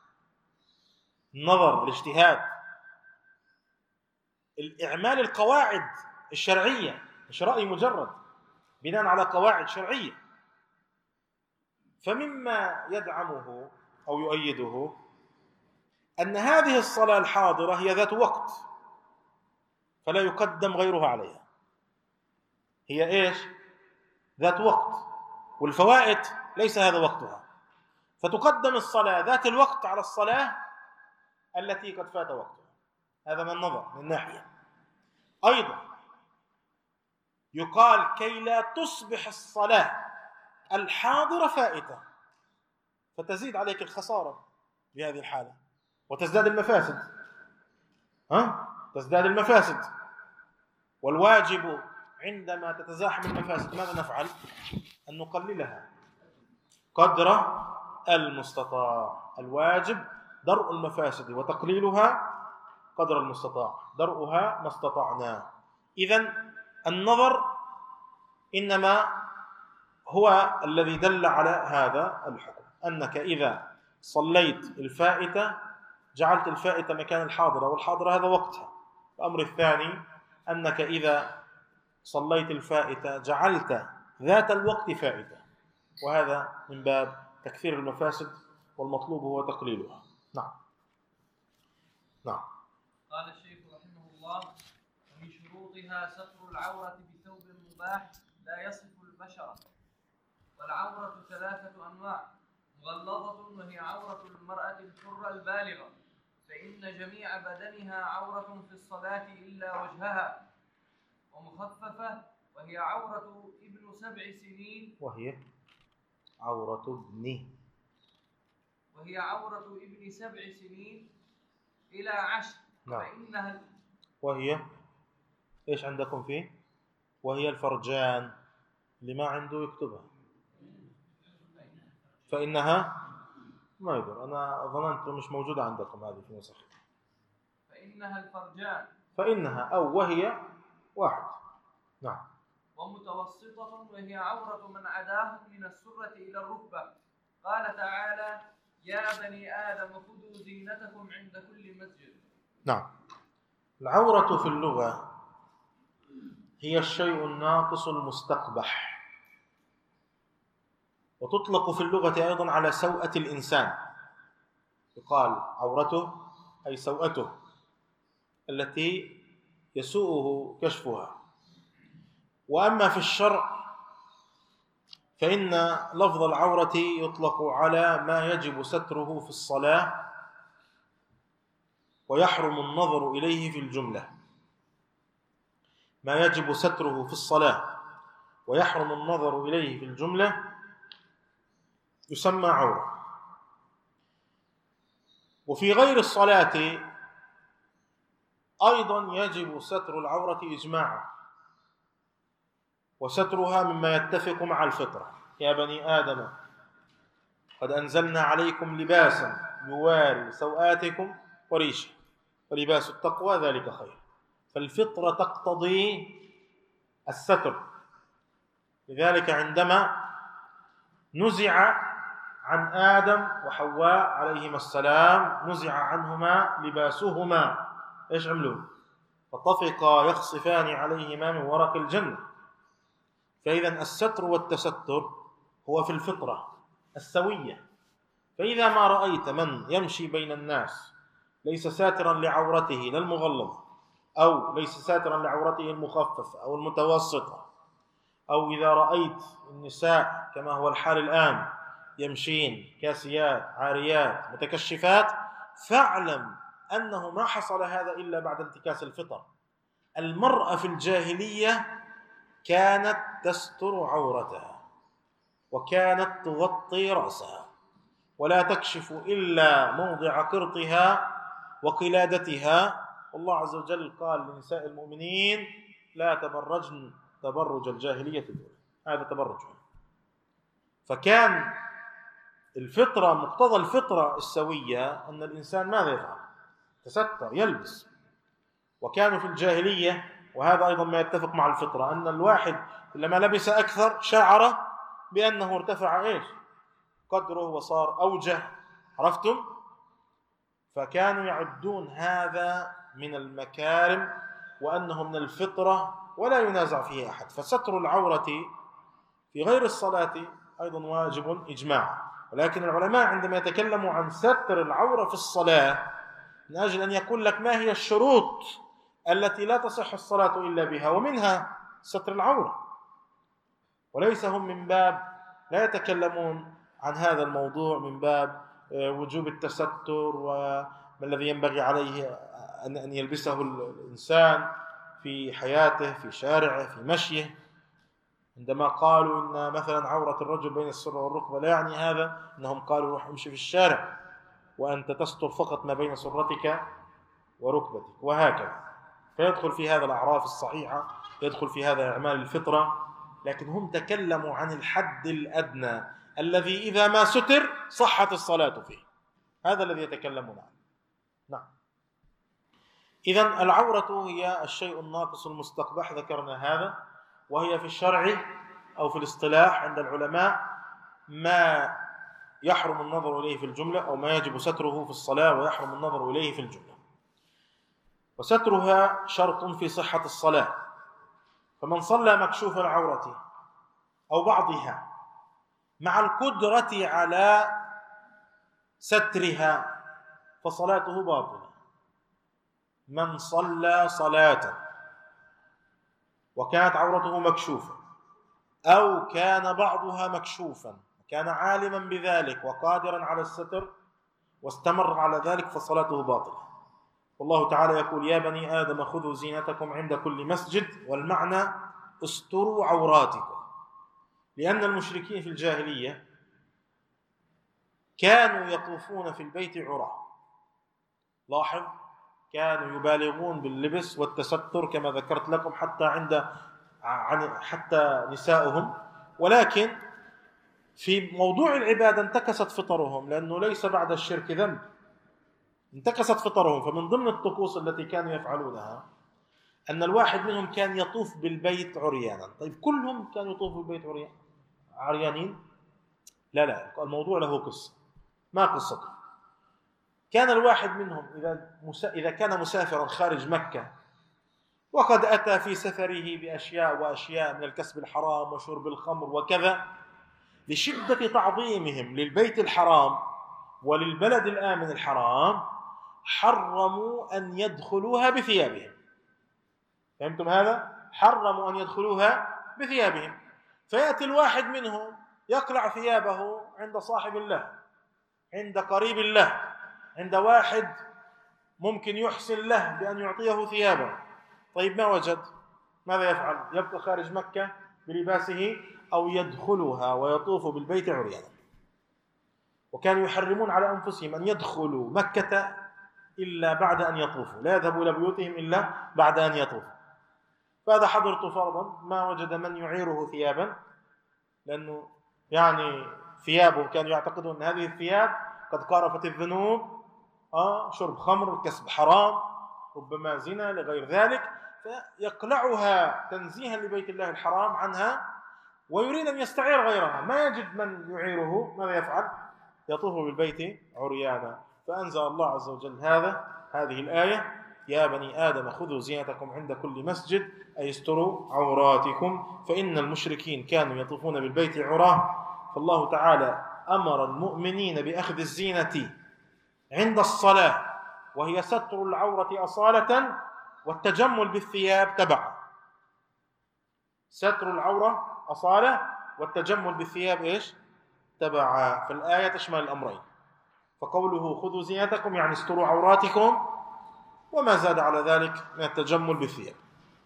النظر، الاجتهاد، الإعمال القواعد الشرعية، مش رأي مجرد، بناء على قواعد شرعية. فمما يدعمه أو يؤيده أن هذه الصلاة الحاضرة هي ذات وقت، فلا يقدم غيرها عليها. هي إيش؟ ذات وقت، والفوائت ليس هذا وقتها، فتقدم الصلاة ذات الوقت على الصلاة التي قد فات وقتها. هذا من النظر، من ناحية. أيضا يقال كي لا تصبح الصلاة الحاضرة فائتة، فتزيد عليك الخسارة بهذه الحالة وتزداد المفاسد. تزداد المفاسد. والواجب عندما تتزاحم المفاسد ماذا نفعل؟ أن نقللها قدر المستطاع. الواجب درء المفاسد وتقليلها قدر المستطاع، درءها ما استطعنا. إذن النظر إنما هو الذي دل على هذا الحكم، أنك إذا صليت الفائتة جعلت الفائتة مكان الحاضرة، والحاضرة هذا وقتها. الأمر الثاني أنك إذا صليت الفائتة جعلت ذات الوقت فائتة، وهذا من باب تكثير المفاسد، والمطلوب هو تقليلها. نعم. قال الشيخ رحمه الله: ومن شروطها ستر العورة بثوب مباح لا يصف البشرة. والعورة 3 أنواع: مغلظة وهي عورة المرأة الحرة البالغة، فإن جميع بدنها عورة في الصلاة إلا وجهها. ومخففة وهي عورة ابن 7 سنين، وهي عورة ابن 7 سنين إلى 10. فإنها وهي إيش عندكم فيه؟ وهي الفرجان، اللي ما عنده يكتبها. فإنها ما يقدر، أنا ظننت مش موجودة عندكم هذه في نسخ. فإنها الفرجان، فإنها أو وهي واحد. نعم. ومتوسطة وهي عورة من عداهم من السرة إلى الركبة. قال تعالى: يا بني آدم خذوا زينتكم عند كل مسجد. نعم. العورة في اللغة هي الشيء الناقص المستقبح، وتطلق في اللغة أيضا على سوءة الإنسان. يقال عورته أي سوءته التي يسوءه كشفها. وأما في الشرع فإن لفظ العورة يطلق على ما يجب ستره في الصلاة ويحرم النظر إليه في الجملة. ما يجب ستره في الصلاة ويحرم النظر إليه في الجملة يسمى عورة. وفي غير الصلاة أيضا يجب ستر العورة إجماعا، وسترها مما يتفق مع الفطرة. يا بني آدم قد أنزلنا عليكم لباسا يواري سوآتكم وريشا ولباس التقوى ذلك خير. فالفطرة تقتضي الستر. لذلك عندما نزع عن آدم وحواء عليهما السلام نزع عنهما لباسهما، إيش عملوا؟ فطفقا يخصفان عليهما من ورق الجنة. فإذا الستر والتستر هو في الفطرة السوية. فإذا ما رأيت من يمشي بين الناس ليس ساترا لعورته لا المغلظ، أو ليس ساترا لعورته المخففة أو المتوسطة، أو إذا رأيت النساء كما هو الحال الآن يمشين كاسيات عاريات متكشفات، فاعلم أنه ما حصل هذا إلا بعد انتكاس الفطر. المرأة في الجاهلية كانت تستر عورتها وكانت تغطي رأسها ولا تكشف إلا موضع قرطها وقلادتها. والله عز وجل قال لنساء المؤمنين: لا تبرجن تبرج الجاهلية الأولى. هذا تبرجها. فكان الفطرة، مقتضى الفطرة السوية أن الإنسان ماذا يفعل؟ تستر يلبس. وكانوا في الجاهلية، وهذا أيضا ما يتفق مع الفطرة، أن الواحد لما لبس أكثر شعر بأنه ارتفع إيش قدره وصار أوجه. عرفتم؟ فكانوا يعدون هذا من المكارم وأنه من الفطرة ولا ينازع فيه أحد. فستر العورة في غير الصلاة أيضا واجب إجماعا، ولكن العلماء عندما يتكلموا عن ستر العورة في الصلاة من أجل أن يقول لك ما هي الشروط التي لا تصح الصلاة إلا بها، ومنها ستر العورة. وليس هم من باب، لا يتكلمون عن هذا الموضوع من باب وجوب التستر وما الذي ينبغي عليه أن يلبسه الإنسان في حياته، في شارعه، في مشيه. عندما قالوا إن مثلا عورة الرجل بين السرة والركبة، لا يعني هذا أنهم قالوا روح امشي في الشارع وأنت تستر فقط ما بين سرتك وركبتك، وهكذا. فيدخل في هذا الأعراف الصحيحة، يدخل في هذا إعمال الفطرة. لكن هم تكلموا عن الحد الأدنى الذي إذا ما ستر صحت الصلاة فيه، هذا الذي يتكلمون عنه. نعم. إذن العورة هي الشيء الناقص المستقبح، ذكرنا هذا، وهي في الشرع أو في الاصطلاح عند العلماء ما يحرم النظر إليه في الجملة، أو ما يجب ستره في الصلاة ويحرم النظر إليه في الجملة. وسترها شرط في صحة الصلاة، فمن صلى مكشوف العورة أو بعضها مع القدرة على سترها فصلاته باطلة. من صلى صلاة وكانت عورته مكشوفة أو كان بعضها مكشوفا، كان عالما بذلك وقادرا على الستر واستمر على ذلك، فصلاته باطلة. والله تعالى يقول: يا بني آدم خذوا زينتكم عند كل مسجد، والمعنى استروا عوراتكم. لأن المشركين في الجاهلية كانوا يطوفون في البيت عراه. لاحظ، كانوا يبالغون باللبس والتستر كما ذكرت لكم حتى نساؤهم. ولكن في موضوع العبادة انتكست فطرهم، لأنه ليس بعد الشرك ذنب، انتكست فطرهم. فمن ضمن الطقوس التي كانوا يفعلونها أن الواحد منهم كان يطوف بالبيت عريانا. طيب كلهم كانوا يطوفوا بالبيت عريانين؟ لا، الموضوع له قصة. ما قصته؟ كان الواحد منهم إذا كان مسافرا خارج مكة وقد أتى في سفره بأشياء وأشياء من الكسب الحرام وشرب الخمر وكذا، لشدة تعظيمهم للبيت الحرام وللبلد الآمن الحرام حرموا أن يدخلوها بثيابهم. فهمتم هذا؟ حرموا أن يدخلوها بثيابهم. فيأتي الواحد منهم يقلع ثيابه عند صاحب الله، عند قريب الله، عند واحد ممكن يحسن له بأن يعطيه ثيابه. طيب ما وجد، ماذا يفعل؟ يبقى خارج مكة بلباسه أو يدخلها ويطوف بالبيت عريانا. وكانوا يحرمون على أنفسهم أن يدخلوا مكة إلا بعد أن يطوفوا، لا يذهبوا إلى بيوتهم إلا بعد أن يطوفوا. فهذا حضرت فرضا ما وجد من يعيره ثيابا، لأنه يعني ثيابه كانوا يعتقدون أن هذه الثياب قد قارفت الذنوب، شرب خمر، كسب حرام، ربما زنا، لغير ذلك، فيقلعها تنزيها لبيت الله الحرام عنها، ويريد أن يستعير غيرها، ما يجد من يعيره، ماذا يفعل؟ يطوف بالبيت عريانا. فأنزل الله عز وجل هذه الآية: يا بني آدم خذوا زينتكم عند كل مسجد، أي استروا عوراتكم، فإن المشركين كانوا يطوفون بالبيت عراه. فالله تعالى أمر المؤمنين بأخذ الزينة عند الصلاة، وهي ستر العورة أصالة، والتجمل بالثياب تبعا. ستر العورة أصالة والتجمل بالثياب إيش؟ تبعا. فالآية تشمل الأمرين. فقوله خذوا زينتكم يعني استروا عوراتكم، وما زاد على ذلك من التجمل بالثياب.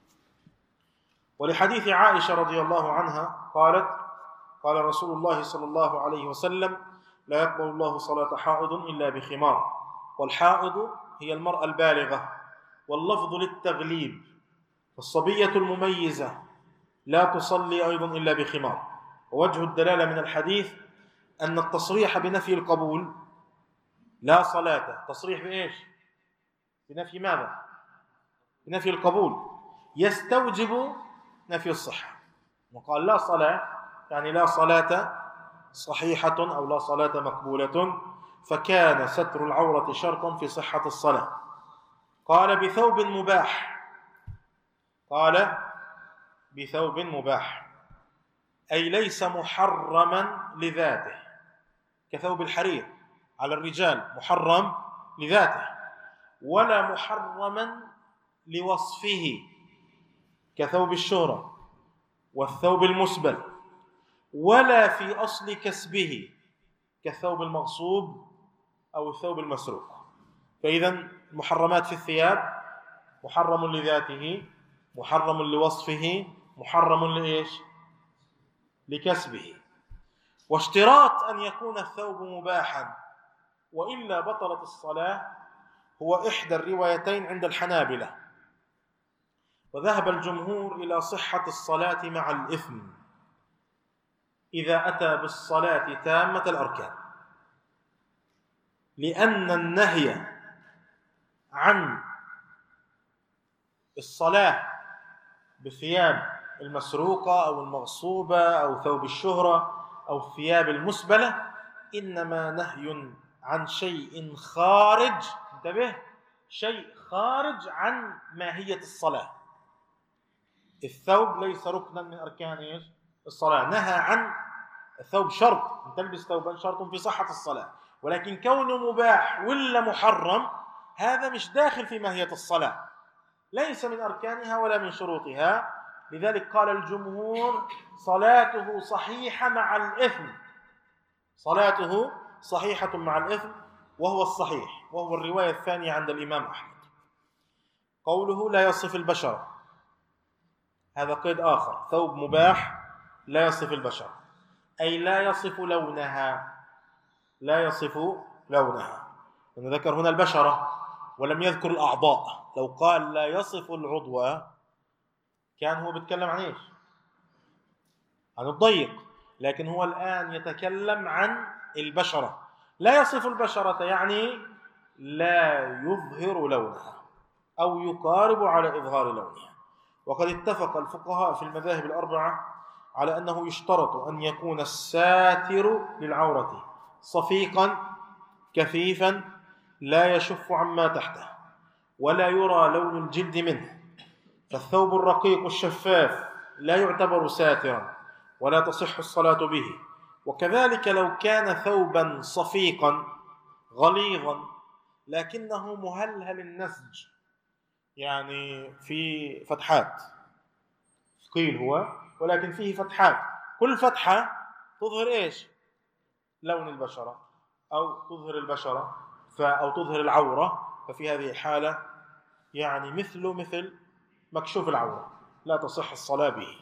ولحديث عائشة رضي الله عنها قالت: قال رسول الله صلى الله عليه وسلم: لا يقبل الله صلاة حائض إلا بخمار. والحائض هي المرأة البالغة، واللفظ للتغليب، فالصبية المميزة لا تصلي أيضا إلا بخمار. ووجه الدلالة من الحديث أن التصريح بنفي القبول لا صلاة، تصريح بإيش؟ بنفي ماذا؟ بنفي القبول، يستوجب نفي الصحة. وقال لا صلاة يعني لا صلاة صحيحة أو لا صلاة مقبولة، فكان ستر العورة شرطا في صحة الصلاة. قال بثوب مباح، قال بثوب مباح أي ليس محرما لذاته، كثوب الحرير على الرجال محرم لذاته، ولا محرما لوصفه كثوب الشهرة والثوب المسبل، ولا في أصل كسبه كالثوب المغصوب أو الثوب المسروق. فإذا المحرمات في الثياب محرم لذاته، محرم لوصفه، محرم لإيش؟ لكسبه. واشتراط أن يكون الثوب مباحا وإلا بطلت الصلاة هو إحدى الروايتين عند الحنابلة، وذهب الجمهور إلى صحة الصلاة مع الإثم إذا أتى بالصلاة تامة الأركان، لأن النهي عن الصلاة بالثياب المسروقة أو المغصوبة أو ثوب الشهرة أو الثياب المسبلة إنما نهي عن شيء خارج، انتبه، شيء خارج عن ماهية الصلاة. الثوب ليس ركنا من أركان الصلاة، نهى عن الثوب شرط، أن تلبس ثوبا شرط في صحة الصلاة، ولكن كونه مباح ولا محرم هذا مش داخل في ماهية الصلاة، ليس من أركانها ولا من شروطها. لذلك قال الجمهور صلاته صحيحة مع الإثم، صلاته صحيحة مع الإثم، وهو الصحيح، وهو الرواية الثانية عند الإمام أحمد. قوله لا يصف البشرة، هذا قيد آخر، ثوب مباح لا يصف البشرة أي لا يصف لونها، لا يصف لونها. ذكر هنا البشرة ولم يذكر الأعضاء، لو قال لا يصف العضو كان هو بيتكلم عن إيش؟ عن الضيق، لكن هو الآن يتكلم عن البشرة. لا يصف البشرة يعني لا يظهر لونها أو يقارب على إظهار لونها. وقد اتفق الفقهاء في المذاهب الأربعة على أنه يشترط أن يكون الساتر للعورة صفيقا كثيفا لا يشف عما تحته ولا يرى لون الجلد منه، فالثوب الرقيق الشفاف لا يعتبر ساترا ولا تصح الصلاة به. وكذلك لو كان ثوبا صفيقا غليظا لكنه مهلهل النسج، يعني في فتحات، ثقيل هو ولكن فيه فتحات، كل فتحة تظهر إيش؟ لون البشرة أو تظهر البشرة أو تظهر العورة، ففي هذه الحالة يعني مثل مكشوف العورة لا تصح الصلاة به.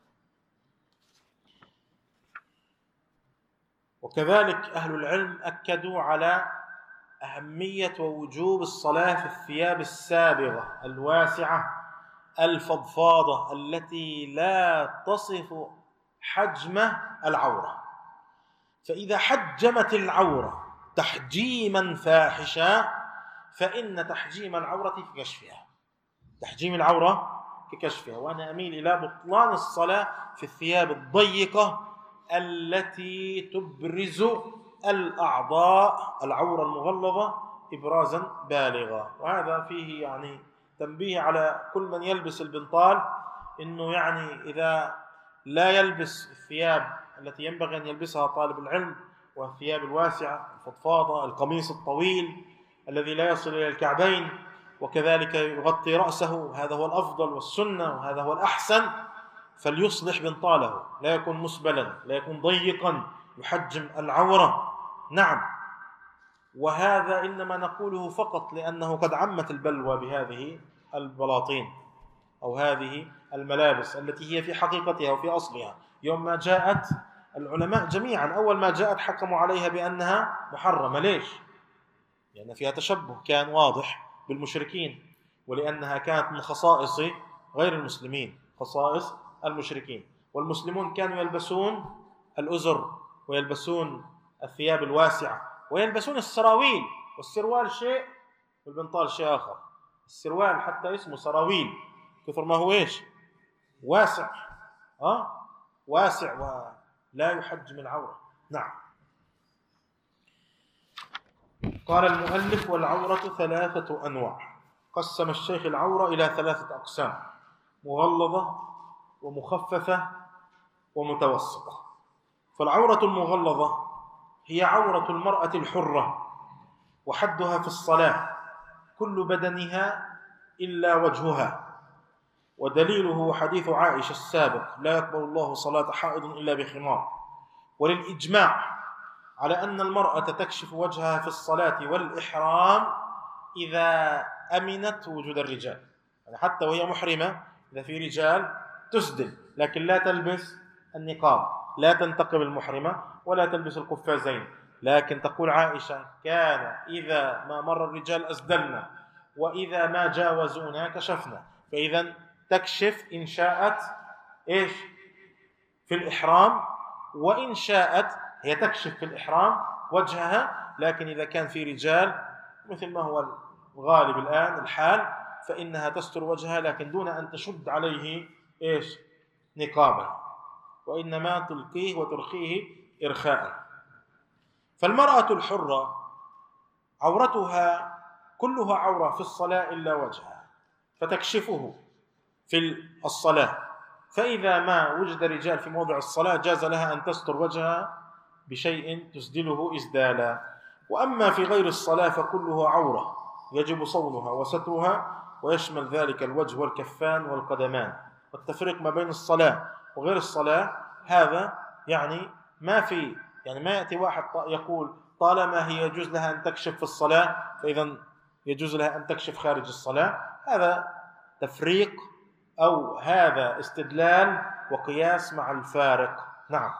وكذلك أهل العلم أكدوا على أهمية ووجوب الصلاة في الثياب السابغة الواسعة الفضفاضة التي لا تصف حجم العورة، فإذا حجمت العورة تحجيما فاحشا فإن تحجيم العورة ككشفها، تحجيم العورة ككشفها. وأنا أميل إلى بطلان الصلاة في الثياب الضيقة التي تبرز الأعضاء، العورة المغلظة إبرازا بالغا. وهذا فيه يعني تنبيه على كل من يلبس البنطال، إنه يعني إذا لا يلبس الثياب التي ينبغي أن يلبسها طالب العلم، والثياب الواسعة الفضفاضة، القميص الطويل الذي لا يصل إلى الكعبين، وكذلك يغطي رأسه، هذا هو الأفضل والسنة وهذا هو الأحسن، فليصلح بنطاله، لا يكون مسبلا، لا يكون ضيقا يحجم العورة. نعم، وهذا إنما نقوله فقط لأنه قد عمت البلوى بهذه البلاطين أو هذه الملابس التي هي في حقيقتها وفي أصلها يوم ما جاءت العلماء جميعا أول ما جاءت حكموا عليها بأنها محرمة. ليش؟ لأن فيها تشبه كان واضح بالمشركين، ولأنها كانت من خصائص غير المسلمين، خصائص المشركين. والمسلمون كانوا يلبسون الأزر ويلبسون الثياب الواسعة ويلبسون السراويل، والسروال شيء والبنطال شيء آخر. السروال حتى اسمه سراويل، كثر ما هو إيش؟ واسع، واسع ولا يحجم العورة. نعم. قال المؤلف: والعورة 3 أنواع. قسم الشيخ العورة إلى 3 أقسام: مغلظة ومخففة ومتوسطة. فالعورة المغلظة هي عورة المرأة الحرة، وحدها في الصلاة كل بدنها إلا وجهها، ودليله حديث عائشة السابق: لا يقبل الله صلاة حائض إلا بخمار. وللإجماع على أن المرأة تكشف وجهها في الصلاة والإحرام إذا أمنت وجود الرجال، يعني حتى وهي محرمة إذا في رجال تسدل، لكن لا تلبس النقاب، لا تنتقب المحرمة ولا تلبس القفازين. لكن تقول عائشة: كان إذا ما مر الرجال أسدلنا، وإذا ما جاوزونا كشفنا. فإذا تكشف إن شاءت إيش في الإحرام، وإن شاءت هي تكشف في الإحرام وجهها، لكن إذا كان في رجال مثل ما هو الغالب الآن الحال فإنها تستر وجهها، لكن دون أن تشد عليه إيش نقابا، وإنما تلقيه وترخيه إرخاء. فالمرأة الحرة عورتها كلها عورة في الصلاة إلا وجهها، فتكشفه في الصلاة، فإذا ما وجد رجال في موضع الصلاة جاز لها أن تستر وجهها بشيء تسدله إسدالا. وأما في غير الصلاة فكلها عورة يجب صونها وسترها، ويشمل ذلك الوجه والكفان والقدمان. والتفريق ما بين الصلاة وغير الصلاة هذا يعني ما يأتي واحد يقول طالما هي يجوز لها أن تكشف في الصلاة فإذا يجوز لها أن تكشف خارج الصلاة. هذا تفريق أو هذا استدلال وقياس مع الفارق. نعم.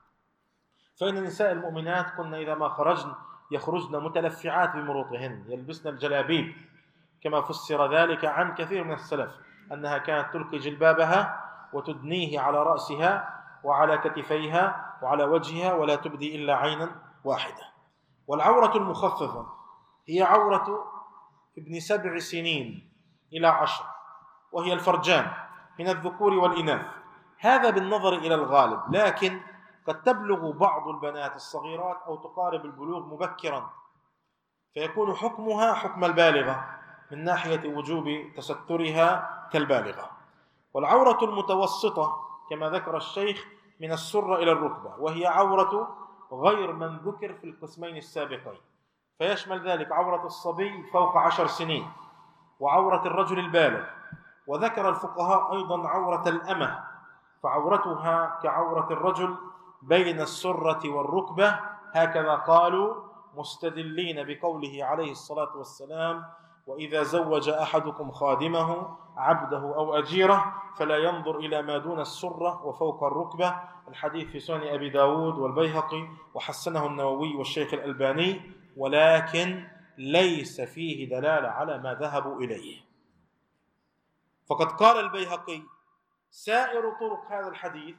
فإن النساء المؤمنات كن إذا ما يخرجن متلفعات بمروطهن، يلبسن الجلابيب، كما فسر ذلك عن كثير من السلف أنها كانت تلقي جلبابها وتدنيه على رأسها وعلى كتفيها وعلى وجهها، ولا تبدي إلا عينا واحدة. والعورة المخففة هي عورة ابن 7 سنين إلى 10، وهي الفرجان من الذكور والإناث، هذا بالنظر إلى الغالب، لكن قد تبلغ بعض البنات الصغيرات أو تقارب البلوغ مبكرا، فيكون حكمها حكم البالغة من ناحية وجوب تسترها كالبالغة. والعورة المتوسطة كما ذكر الشيخ من السرة إلى الركبة، وهي عورة غير من ذكر في القسمين السابقين، فيشمل ذلك عورة الصبي فوق 10 سنين وعورة الرجل البالغ. وذكر الفقهاء أيضا عورة الأمة، فعورتها كعورة الرجل بين السرة والركبة، هكذا قالوا مستدلين بقوله عليه الصلاة والسلام: وإذا زوج أحدكم خادمه عبده أو أجيره فلا ينظر إلى ما دون السرة وفوق الركبة. الحديث في سنن أبي داود والبيهقي، وحسنه النووي والشيخ الألباني، ولكن ليس فيه دلالة على ما ذهبوا إليه. فقد قال البيهقي: سائر طرق هذا الحديث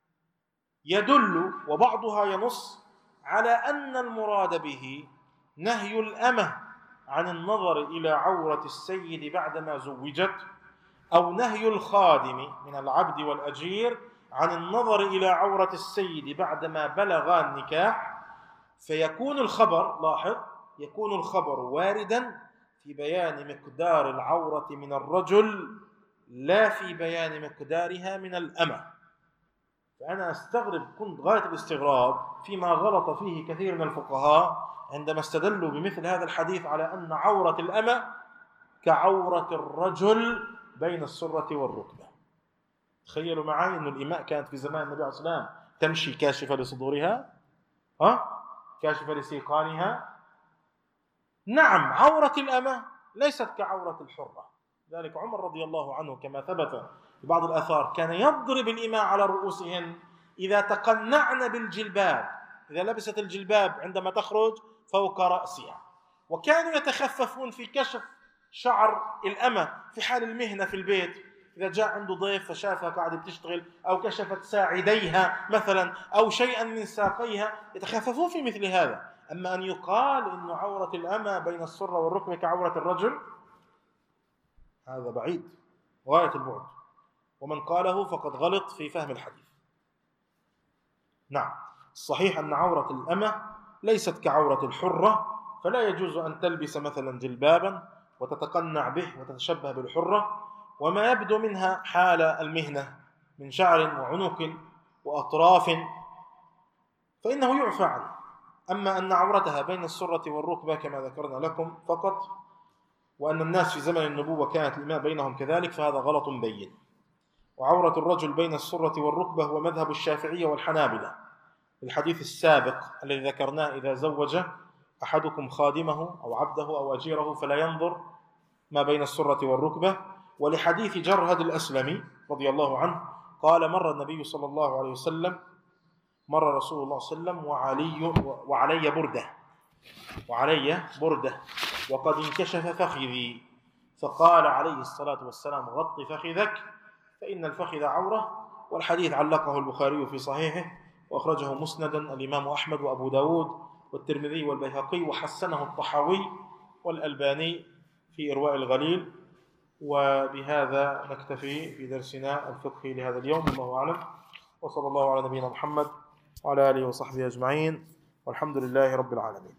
يدل وبعضها ينص على أن المراد به نهي الأمة عن النظر إلى عورة السيد بعدما زوجت، أو نهي الخادم من العبد والأجير عن النظر إلى عورة السيد بعدما بلغا النكاح. فيكون الخبر، لاحظ، يكون الخبر واردا في بيان مقدار العورة من الرجل لا في بيان مقدارها من الأمة. فأنا أستغرب، كنت غاية الاستغراب فيما غلط فيه كثير من الفقهاء عندما استدلوا بمثل هذا الحديث على أن عورة الأمة كعورة الرجل بين السرة والركبة. تخيلوا معي أن الإماء كانت في زمان النبي عليه الصلاة والسلام تمشي كاشفة لصدورها، كاشفة لسيقانها. نعم، عورة الأمة ليست كعورة الحرة. ذلك عمر رضي الله عنه كما ثبت في بعض الآثار كان يضرب الإماء على رؤوسهن إذا تقنعن بالجلباب، إذا لبست الجلباب عندما تخرج فوق رأسها. وكانوا يتخففون في كشف شعر الأمة في حال المهنة في البيت، إذا جاء عنده ضيف فشافها قاعدة بتشتغل أو كشفت ساعديها مثلا أو شيئا من ساقيها، يتخففون في مثل هذا. أما أن يقال إن عورة الأمة بين السرة والركبة كعورة الرجل، هذا بعيد غاية البعد، ومن قاله فقد غلط في فهم الحديث. نعم، الصحيح أن عورة الأمة ليست كعورة الحرة، فلا يجوز أن تلبس مثلا جلبابا وتتقنع به وتتشبه بالحرة، وما يبدو منها حال المهنة من شعر وعنق وأطراف فإنه يعفى عنه. أما أن عورتها بين السرة والركبة كما ذكرنا لكم فقط، وأن الناس في زمن النبوة كانت الإماء بينهم كذلك، فهذا غلط بين. وعورة الرجل بين السرة والركبة هو مذهب الشافعية والحنابلة، الحديث السابق الذي ذكرناه: إذا زوج أحدكم خادمه أو عبده أو أجيره فلا ينظر ما بين السرة والركبة. ولحديث جرهد الأسلمي رضي الله عنه قال: مر النبي صلى الله عليه وسلم، مر رسول الله صلى الله عليه وسلم وعلي بردة وقد انكشف فخذي، فقال عليه الصلاة والسلام: غط فخذك فإن الفخذ عورة. والحديث علقه البخاري في صحيحه، وأخرجه مسندا الإمام أحمد وأبو داود والترمذي والبيهقي، وحسنه الطحاوي والألباني في إرواء الغليل. وبهذا نكتفي في درسنا الفقهي لهذا اليوم، والله أعلم، وصلى الله على نبينا محمد وعلى آله وصحبه أجمعين، والحمد لله رب العالمين.